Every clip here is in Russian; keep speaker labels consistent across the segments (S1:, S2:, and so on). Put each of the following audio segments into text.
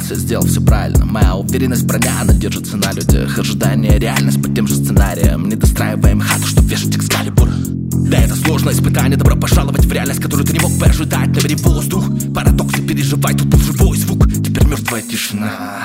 S1: ошибался, сделал все правильно. Моя уверенность броня, она держится на людях. Ожидание реальность по тем же сценариям. Не достраиваем хату, чтоб вешать экскалибур. Да, это сложное испытание, добро пожаловать в реальность, которую ты не мог бы ожидать. Набери воздух, парадоксы переживай, тут был живой звук, теперь мертвая тишина.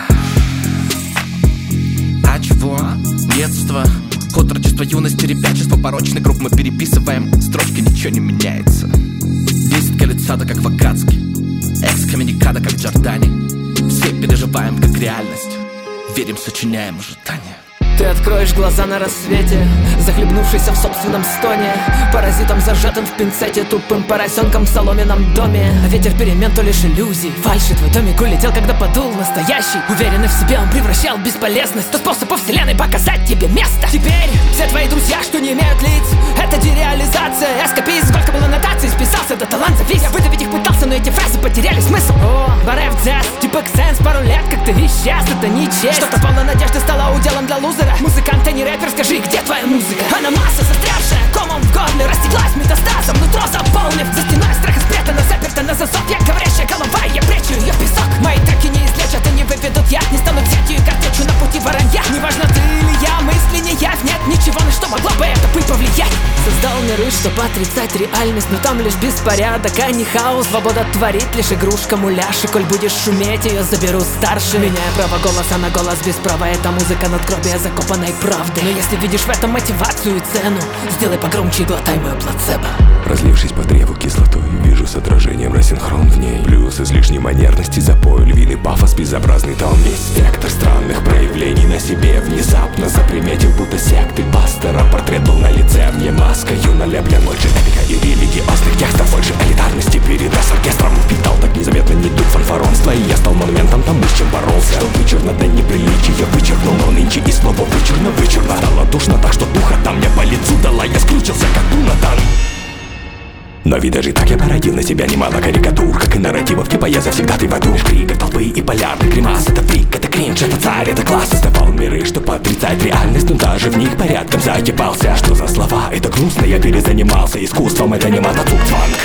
S1: А чего? Детство, отрочество, юности, ребячество, порочный круг мы переписываем. Строчка, ничего не меняется. 10 колец-ада, как в Акацке, экскоммуникада, как в Джордане. Все переживаем, как реальность, верим, сочиняем ожидания.
S2: Ты откроешь глаза на рассвете, захлебнувшийся в собственном стоне, паразитом, зажатым в пинцете, тупым поросенком в соломенном доме. Ветер перемен, то лишь иллюзий, фальши. Твой домик улетел, когда подул настоящий. Уверенный в себе, он превращал бесполезность. То способ у вселенной показать тебе место. Теперь все твои друзья, что не имеют лиц, это дереализация, эскапизм. Сколько было нотаций, списался, да талант завис. Я выдавить их пытался, но эти фразы потеряли смысл. О, варев дзэс, типа ксенс, пару лет как-то исчез, это не честь. Что-то полно надежды стало уделом для лузера. Музыкант, а не рэпер, скажи, где твоя музыка? Она масса застрявшая, комом в горле, растеклась метастазом, нутро заполнив. За стеной страха спрятана, заперта на засов. Я говорящая голова, я прячу ее в песок. Мои треки не излечат и не выведут яд, не станут сетью и картечью на пути воронья. Неважно, ты или я, мысли не явь, нет ничего, на что могло бы это быть повлиять. Создал миры, чтобы отрицать реальность, но там лишь беспорядок, а не хаос. Свобода творит лишь игрушка муляж, и коль будешь шуметь, ее заберу старше. Меняя право голоса на голос без права, это музыка надгробия закопанной правды. Но если видишь в этом мотивацию и цену, сделай погромче и глотай мою плацебо.
S3: Разлившись по древу кислотой, вижу с отражением рассинхрон в ней. Плюс излишней манерности, запой, львиный пафос, безобразный тон. Весь спектр странных проявлений на себе внезапно заприметил, будто секты пастора. Портрет был на лице, мне маска, юнолеблен. Больше эпика и религиозных текстов, больше элитарности передаст оркестром. Впитал так незаметно не дух фанфаронства, и я стал монументом тому, с чем боролся. Что вычурно до неприличия вычеркнул, но нынче и слово вычурно. Стало душно так, что духота мне по лицу дала. Я скрутился, как Дунатан. Но ведь даже так я породил на себя немало карикатур, как и нарративов, типа я завсегда ты в аду. Крик толпы и полярный гримас, это фрик, это кринж, это царь, это класс. Создавал миры, чтоб отрицать реальность, но даже в них порядком закипался. Что за слова? Это грустно, я перезанимался искусством, это не мотоцукцванг.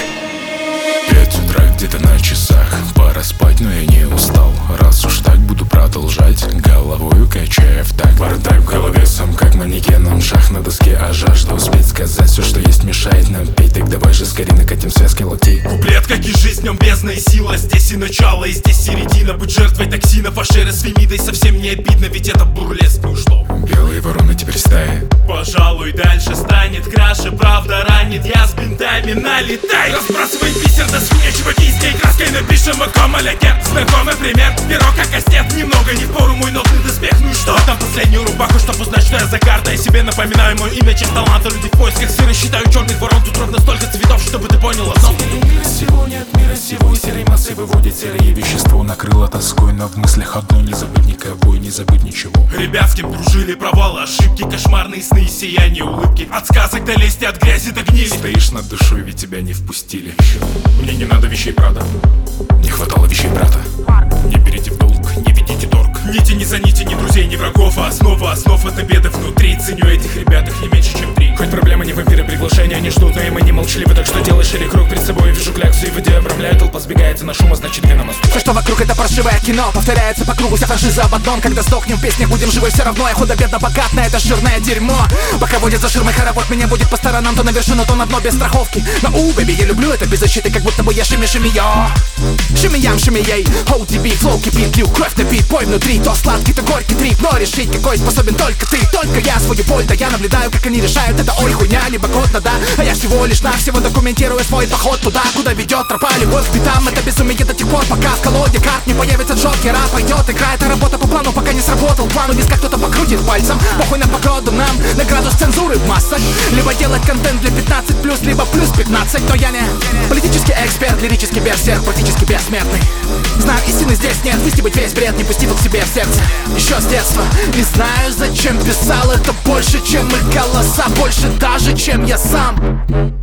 S4: 5 утра где-то на часах, пора спать, но я не устал. Раз уж так, буду продолжать, головою качая в так. Бардак в голове сам как манекеном, шах на доске, а жажда успеть сказать все, что есть, мешает нам петь. Так давай же скорее накатим связки локтей.
S5: Куплет, как и жизнь, в нем бездна и сила. Здесь и начало, и здесь середина. Быть жертвой токсинов, а шеры с фемидой совсем не обидно, ведь это бурлеск, ну что?
S4: Белые вороны теперь стаи.
S5: Пожалуй, дальше станет краше, правда ранит. Я с бинтами налетай, разбрасывай бисер до свинья, чуваки, с ней краской напишем о ком алягент. Знакомый пример, перо как кастет, немного не впору мой нотный доспех. Ну и что? Там последнюю рубаху, чтоб узнать, что я за карта. Я себе напоминаю мое имя, чем таланта. Люди в поисках сыра, считаю черных ворон. Тут ровно столько цветов, чтобы ты понял одно.
S4: Мира сего, нет мира сего, и серой массы выводит серое вещество. Накрыло тоской, но в мыслях одно: не забыть никого и не забыть ничего.
S5: Ребят, с кем дружили, провалы, ошибки, кошмарные сны, сияние, улыбки. От сказок до лести, от грязи до гнили.
S4: Стоишь над душой, ведь тебя не впустили. Мне не надо вещей брата, не хватало вещей брата. Не берите в долг, не ведите торг.
S5: Нити не за нити, ни друзей, ни врагов, а основа основ — это беды внутри. Ценю этих ребят, их не меньше, чем 3.
S4: Хоть проблемы не вампиры, приглашения они ждут, но и мы не молчаливы. Так что делай шире круг перед собой, вижу кляксу и в воде обрамляю. Толпа сбегается на шум, а значит вина мосту.
S6: Все, что вокруг, это паршивое кино. Повторяется по кругу, вся франшиза об одном. Когда сдохнем в песнях, будем живы все равно. Я худо-бедно богат на это жирное дерьмо. Пока водит за ширмой хоровод, меня будет по сторонам. То на вершину, то на дно без страховки. Но бэби, я люблю это без защиты, как будто бы я шими-шими-йо. Шими-ям, шими-ей, ODB, флоу кипит, лью кровь на бит. Бой внутри, то сладкий, то горький трип. Но решить, какой способен только ты. Только я свою боль, да я наблюдаю, как они решают. Это ой, хуйня, либо годно, да. А я всего лишь навсего документирую свой поход туда, куда ведет тропа. Любовь к битам, это безумие до тех пор, пока в колоде карт не появится джокер. А пойдет игра, это работа по плану, пока не сработал план. Без как кто-то покрутит пальцем, похуй на погоду нам, на градус цензуры в массах. Либо делать контент для 15+, либо плюс 15. Но я не политический эксперт, лирический берсерк, практически бессмертный. Знаю, истины здесь нет, выстебать весь бред, не пусти к себе в сердце. Еще с детства не знаю, зачем писал, это больше, чем их голоса, больше даже, чем я сам.